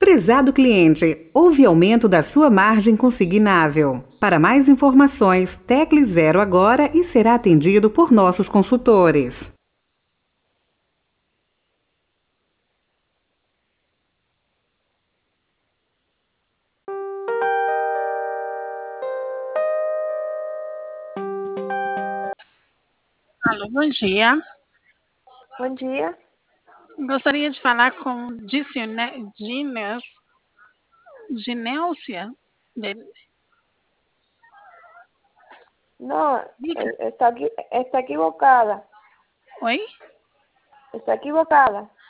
Prezado cliente, houve aumento da sua margem consignável. Para mais informações, tecle 0 agora e será atendido por nossos consultores. Alô, bom dia. Bom dia. Gostaria de falar com Ginélcia. No, Diga. está equivocada. Oi? Está equivocada.